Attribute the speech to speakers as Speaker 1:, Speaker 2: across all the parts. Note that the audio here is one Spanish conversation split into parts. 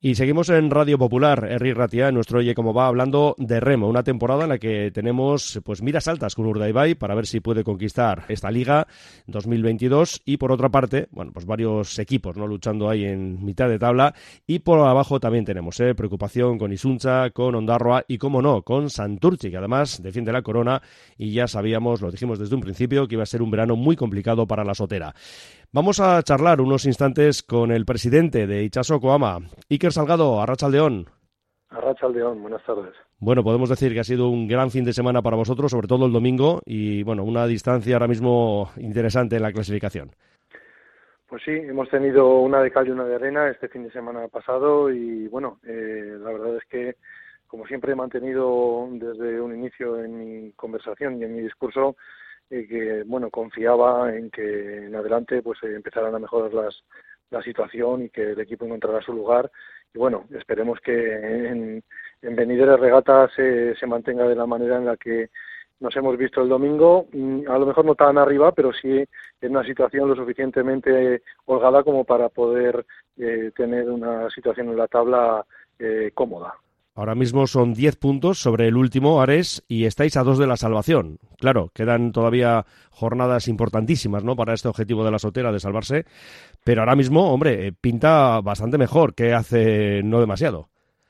Speaker 1: Y seguimos en Radio Popular, Herri Ratia, nuestro Oye Cómo Va, hablando de remo, una temporada en la que tenemos pues miras altas con Urdaibai para ver si puede conquistar esta Liga 2022 y por otra parte, bueno, pues varios equipos no luchando ahí en mitad de tabla y por abajo también tenemos preocupación con Isuntza, con Ondarroa y, como no, con Santurtzi, que además defiende la corona y ya sabíamos, lo dijimos desde un principio, que iba a ser un verano muy complicado para la Sotera. Vamos a charlar unos instantes con el presidente de Itxaso Ama, Iker Salgado. Arratsaldeon.
Speaker 2: Arratsaldeon, buenas tardes.
Speaker 1: Bueno, podemos decir que ha sido un gran fin de semana para vosotros, sobre todo el domingo, y bueno, una distancia ahora mismo interesante en la clasificación.
Speaker 2: Pues sí, hemos tenido una de cal y una de arena este fin de semana pasado y bueno, la verdad es que, como siempre he mantenido desde un inicio en mi conversación y en mi discurso, que bueno, confiaba en que en adelante pues empezaran a mejorar la situación y que el equipo encontrara su lugar y bueno, esperemos que en venideras regatas se mantenga de la manera en la que nos hemos visto el domingo, a lo mejor no tan arriba, pero sí en una situación lo suficientemente holgada como para poder tener una situación en la tabla cómoda.
Speaker 1: Ahora mismo son 10 puntos sobre el último, Ares, y estáis a 2 de la salvación. Claro, quedan todavía jornadas importantísimas, ¿no?, para este objetivo de la Sotera de salvarse, pero ahora mismo, hombre, pinta bastante mejor que hace no demasiado.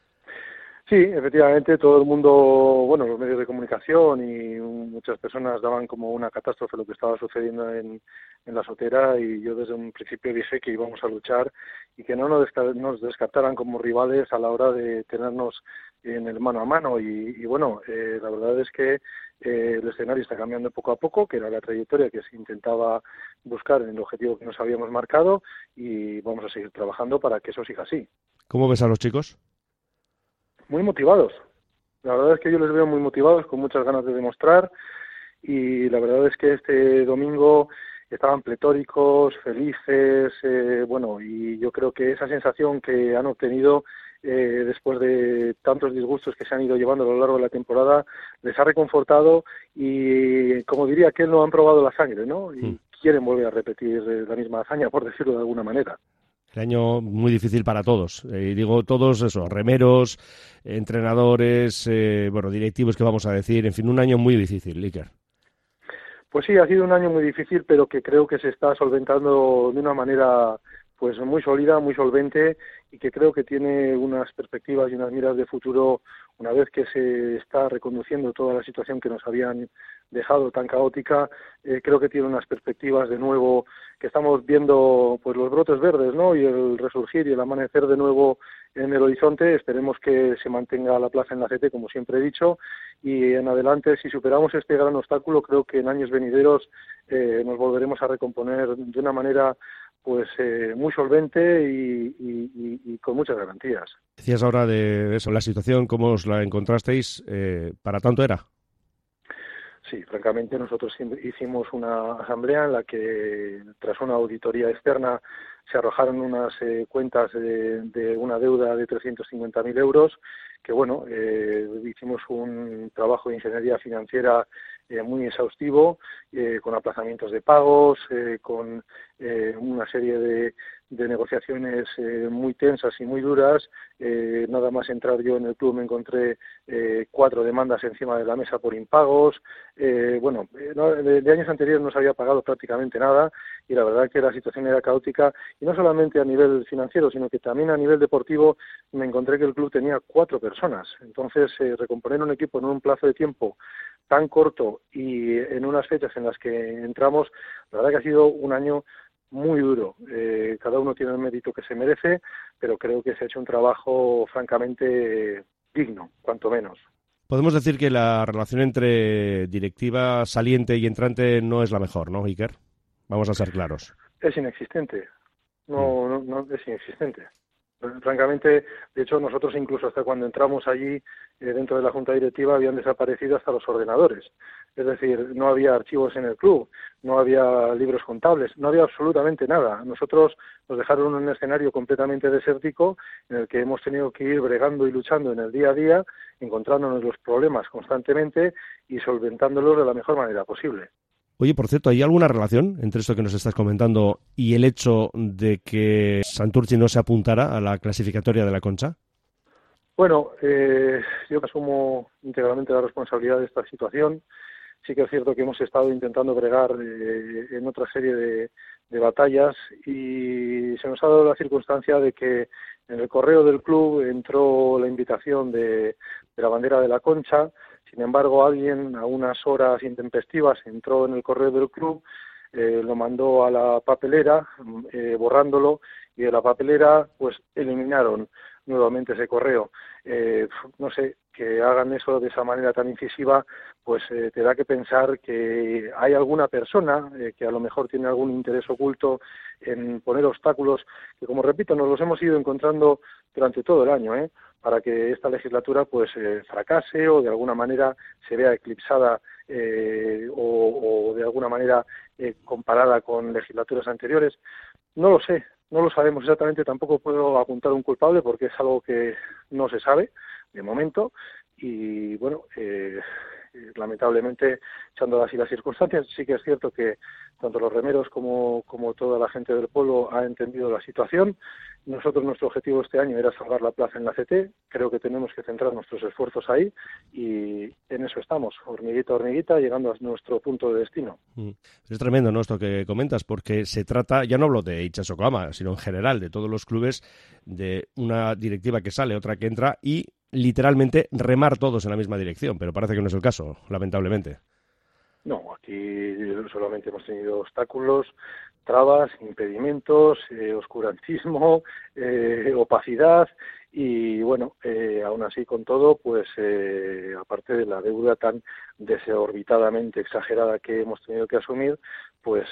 Speaker 2: Sí, efectivamente, todo el mundo, bueno, los medios de comunicación y muchas personas daban como una catástrofe lo que estaba sucediendo en la Sotera y yo desde un principio dije que íbamos a luchar y que no nos descartaran como rivales a la hora de tenernos en el mano a mano y bueno, la verdad es que el escenario está cambiando poco a poco, que era la trayectoria que se intentaba buscar en el objetivo que nos habíamos marcado y vamos a seguir trabajando para que eso siga así.
Speaker 1: ¿Cómo ves a los chicos?
Speaker 2: Muy motivados. La verdad es que yo les veo muy motivados, con muchas ganas de demostrar y la verdad es que este domingo estaban pletóricos, felices, bueno, y yo creo que esa sensación que han obtenido después de tantos disgustos que se han ido llevando a lo largo de la temporada les ha reconfortado y, como diría aquel, no han probado la sangre, ¿no? Y quieren volver a repetir la misma hazaña, por decirlo de alguna manera.
Speaker 1: El año muy difícil para todos, y digo todos eso, remeros, entrenadores, bueno, directivos que vamos a decir, en fin, un año muy difícil, Iker.
Speaker 2: Pues sí, ha sido un año muy difícil, pero que creo que se está solventando de una manera pues muy sólida, muy solvente y que creo que tiene unas perspectivas y unas miras de futuro una vez que se está reconduciendo toda la situación que nos habían dejado tan caótica. Creo que tiene unas perspectivas de nuevo que estamos viendo pues los brotes verdes, ¿no? Y el resurgir y el amanecer de nuevo en el horizonte. Esperemos que se mantenga la plaza en la CT, como siempre he dicho, y en adelante, si superamos este gran obstáculo, creo que en años venideros nos volveremos a recomponer de una manera pues muy solvente y con muchas garantías.
Speaker 1: Decías ahora de eso, la situación, ¿cómo os la encontrasteis? ¿Para tanto era?
Speaker 2: Sí, francamente nosotros hicimos una asamblea en la que tras una auditoría externa se arrojaron unas cuentas de una deuda de 350.000 euros, que bueno, hicimos un trabajo de ingeniería financiera muy exhaustivo, con aplazamientos de pagos, con una serie de negociaciones muy tensas y muy duras. Nada más entrar yo en el club me encontré 4 demandas encima de la mesa por impagos. Bueno, de años anteriores no se había pagado prácticamente nada y la verdad que la situación era caótica y no solamente a nivel financiero, sino que también a nivel deportivo me encontré que el club tenía 4 personas. Entonces, recomponer un equipo en un plazo de tiempo tan corto y en unas fechas en las que entramos, la verdad que ha sido un año muy duro. Cada uno tiene el mérito que se merece, pero creo que se ha hecho un trabajo francamente digno, cuanto menos.
Speaker 1: Podemos decir que la relación entre directiva saliente y entrante no es la mejor, ¿no, Iker? Vamos a ser claros.
Speaker 2: Es inexistente. No es inexistente. Francamente, de hecho, nosotros incluso hasta cuando entramos allí, dentro de la Junta Directiva, habían desaparecido hasta los ordenadores. Es decir, no había archivos en el club, no había libros contables, no había absolutamente nada. Nosotros nos dejaron un escenario completamente desértico en el que hemos tenido que ir bregando y luchando en el día a día, encontrándonos los problemas constantemente y solventándolos de la mejor manera posible.
Speaker 1: Oye, por cierto, ¿hay alguna relación entre esto que nos estás comentando y el hecho de que Santurtzi no se apuntara a la clasificatoria de la Concha?
Speaker 2: Bueno, yo asumo integralmente la responsabilidad de esta situación. Sí que es cierto que hemos estado intentando bregar en otra serie de batallas y se nos ha dado la circunstancia de que en el correo del club entró la invitación de la bandera de la Concha. Sin embargo, alguien a unas horas intempestivas entró en el correo del club, lo mandó a la papelera, borrándolo, y de la papelera pues eliminaron nuevamente ese correo. No sé, que hagan eso de esa manera tan incisiva, pues te da que pensar que hay alguna persona que a lo mejor tiene algún interés oculto en poner obstáculos que, como repito, nos los hemos ido encontrando durante todo el año, para que esta legislatura pues fracase o de alguna manera se vea eclipsada o de alguna manera comparada con legislaturas anteriores. No lo sé, no lo sabemos exactamente, tampoco puedo apuntar un culpable porque es algo que no se sabe de momento y bueno, lamentablemente, echando así las circunstancias, sí que es cierto que tanto los remeros como toda la gente del pueblo ha entendido la situación. Nosotros, nuestro objetivo este año era salvar la plaza en la CT, creo que tenemos que centrar nuestros esfuerzos ahí y en eso estamos, hormiguita a hormiguita, llegando a nuestro punto de destino.
Speaker 1: Es tremendo, ¿no?, esto que comentas, porque se trata, ya no hablo de Itxaso Yokohama, sino en general de todos los clubes, de una directiva que sale, otra que entra y literalmente remar todos en la misma dirección, pero parece que no es el caso, lamentablemente.
Speaker 2: No, aquí solamente hemos tenido obstáculos, trabas, impedimentos, oscurantismo, opacidad y bueno, aún así con todo, pues aparte de la deuda tan desorbitadamente exagerada que hemos tenido que asumir, pues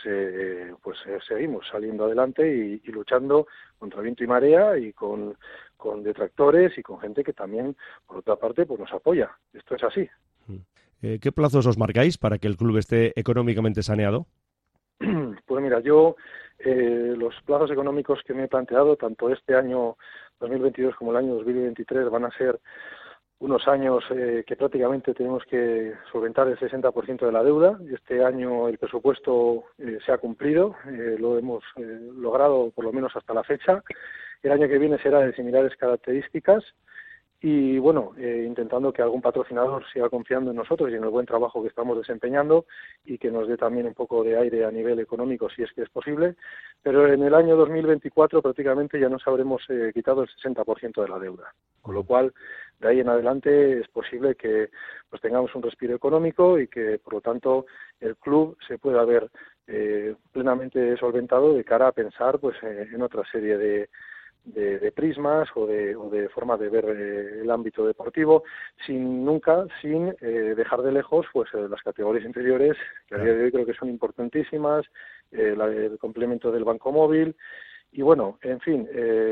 Speaker 2: seguimos saliendo adelante y luchando contra viento y marea y con detractores y con gente que también, por otra parte, pues nos apoya. Esto es así.
Speaker 1: ¿Qué plazos os marcáis para que el club esté económicamente saneado?
Speaker 2: Pues mira, yo los plazos económicos que me he planteado, tanto este año 2022 como el año 2023, van a ser unos años que prácticamente tenemos que solventar el 60% de la deuda. Este año el presupuesto se ha cumplido, lo hemos logrado por lo menos hasta la fecha. El año que viene será de similares características. Y bueno, intentando que algún patrocinador siga confiando en nosotros y en el buen trabajo que estamos desempeñando y que nos dé también un poco de aire a nivel económico si es que es posible, pero en el año 2024 prácticamente ya nos habremos quitado el 60% de la deuda, con lo cual de ahí en adelante es posible que pues tengamos un respiro económico y que por lo tanto el club se pueda ver plenamente solventado de cara a pensar pues en otra serie de prismas o de formas de ver el ámbito deportivo, sin dejar de lejos pues las categorías inferiores, que a día de hoy creo que son importantísimas, el complemento del banco móvil, y bueno, en fin,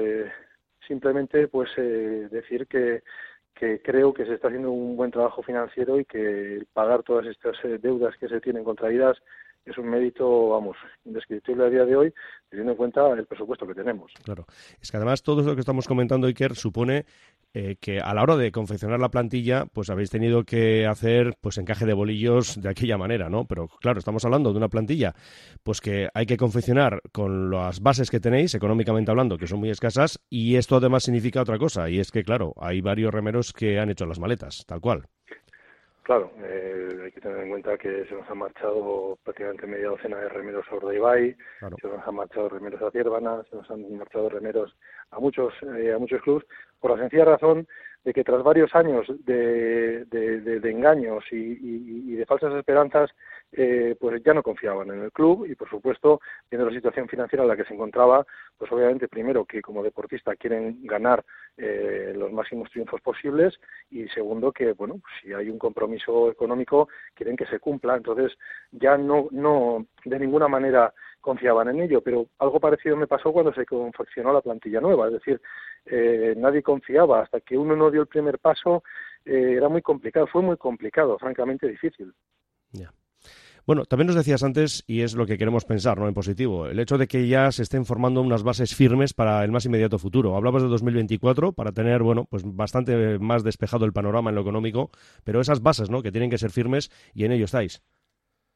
Speaker 2: simplemente pues decir que creo que se está haciendo un buen trabajo financiero y que pagar todas estas deudas que se tienen contraídas es un mérito, vamos, indescriptible a día de hoy, teniendo en cuenta el presupuesto que tenemos.
Speaker 1: Claro. Es que además todo lo que estamos comentando, Iker, supone que a la hora de confeccionar la plantilla, pues habéis tenido que hacer pues encaje de bolillos de aquella manera, ¿no? Pero claro, estamos hablando de una plantilla pues que hay que confeccionar con las bases que tenéis, económicamente hablando, que son muy escasas, y esto además significa otra cosa, y es que, claro, hay varios remeros que han hecho las maletas, tal cual.
Speaker 2: Claro, hay que tener en cuenta que se nos han marchado prácticamente media docena de remeros a Urdaibai, claro. Se nos han marchado remeros a Ciervana, se nos han marchado remeros a muchos clubes, por la sencilla razón de que tras varios años de engaños y de falsas esperanzas, pues ya no confiaban en el club y, por supuesto, viendo la situación financiera en la que se encontraba, pues obviamente, primero, que como deportista quieren ganar los máximos triunfos posibles y, segundo, que, bueno, pues, si hay un compromiso económico, quieren que se cumpla. Entonces, ya no de ninguna manera confiaban en ello, pero algo parecido me pasó cuando se confeccionó la plantilla nueva, es decir, nadie confiaba, hasta que uno no dio el primer paso, era muy complicado, fue muy complicado, francamente difícil.
Speaker 1: Ya. Bueno, también nos decías antes, y es lo que queremos pensar, ¿no?, en positivo, el hecho de que ya se estén formando unas bases firmes para el más inmediato futuro. Hablabas de 2024 para tener, bueno, pues bastante más despejado el panorama en lo económico, pero esas bases, ¿no?, que tienen que ser firmes y en ello estáis.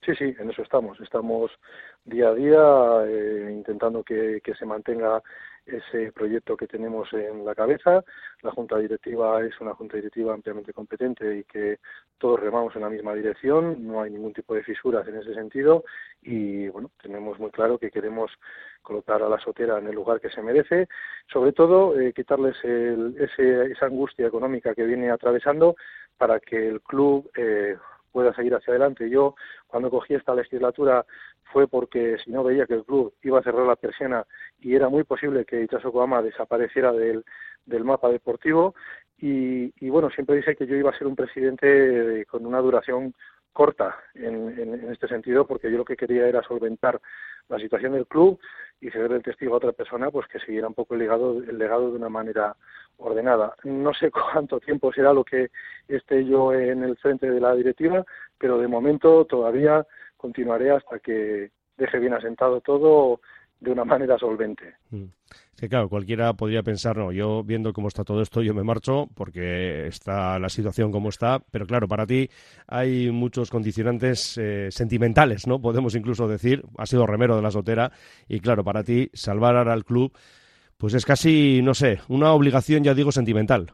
Speaker 2: Sí, sí, en eso estamos. Estamos día a día intentando que se mantenga ese proyecto que tenemos en la cabeza. La Junta Directiva es una Junta Directiva ampliamente competente y que todos remamos en la misma dirección. No hay ningún tipo de fisuras en ese sentido y, bueno, tenemos muy claro que queremos colocar a la Sotera en el lugar que se merece. Sobre todo, quitarles esa angustia económica que viene atravesando para que el club pueda seguir hacia adelante. Yo, cuando cogí esta legislatura, fue porque si no veía que el club iba a cerrar la persiana y era muy posible que Itxaso Yokohama desapareciera del mapa deportivo y bueno, siempre dije que yo iba a ser un presidente con una duración corta en este sentido, porque yo lo que quería era solventar la situación del club y ceder el testigo a otra persona pues que siguiera un poco el legado de una manera ordenada. No sé cuánto tiempo será lo que esté yo en el frente de la directiva, pero de momento todavía continuaré hasta que deje bien asentado todo de una manera solvente.
Speaker 1: Que claro, cualquiera podría pensar, no, yo viendo cómo está todo esto, yo me marcho porque está la situación como está, pero claro, para ti hay muchos condicionantes sentimentales, ¿no? Podemos incluso decir, has sido remero de la Sotera y claro, para ti salvar al club pues es casi, no sé, una obligación, ya digo, sentimental.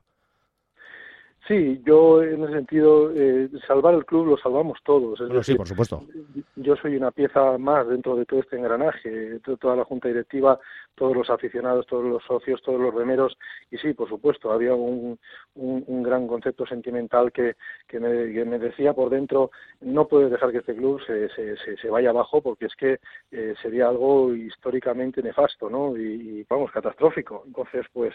Speaker 2: Sí, yo en ese sentido, salvar el club lo salvamos todos. Es
Speaker 1: Bueno,
Speaker 2: decir,
Speaker 1: sí, por supuesto.
Speaker 2: yo soy una pieza más dentro de todo este engranaje, toda la junta directiva, todos los aficionados, todos los socios, todos los remeros, y sí, por supuesto, había un gran concepto sentimental que me decía por dentro, no puedes dejar que este club se vaya abajo porque es que sería algo históricamente nefasto, ¿no? Y vamos, catastrófico. Entonces, pues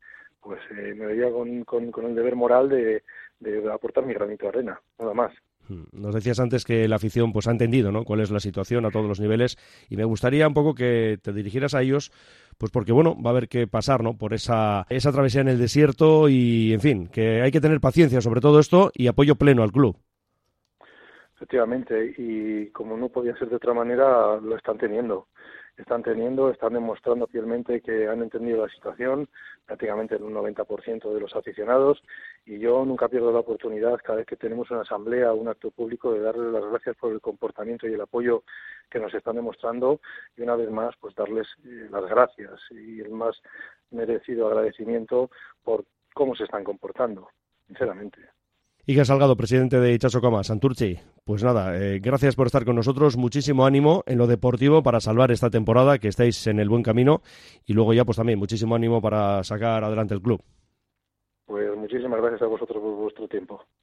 Speaker 2: me veía con el deber moral de aportar mi granito de arena, nada más.
Speaker 1: Nos decías antes que la afición pues ha entendido, ¿no?, cuál es la situación a todos los niveles y me gustaría un poco que te dirigieras a ellos, pues porque bueno, va a haber que pasar, ¿no?, por esa travesía en el desierto y en fin, que hay que tener paciencia sobre todo esto y apoyo pleno al club.
Speaker 2: Efectivamente, y como no podía ser de otra manera, lo están teniendo, están demostrando fielmente que han entendido la situación, prácticamente en un 90% de los aficionados, y yo nunca pierdo la oportunidad, cada vez que tenemos una asamblea o un acto público, de darles las gracias por el comportamiento y el apoyo que nos están demostrando, y una vez más, pues darles las gracias y el más merecido agradecimiento por cómo se están comportando, sinceramente.
Speaker 1: Iker Salgado, presidente de Itxaso Yokohama, Santurtzi. Pues nada, gracias por estar con nosotros, muchísimo ánimo en lo deportivo para salvar esta temporada, que estáis en el buen camino, y luego ya pues también muchísimo ánimo para sacar adelante el club.
Speaker 2: Pues muchísimas gracias a vosotros por vuestro tiempo.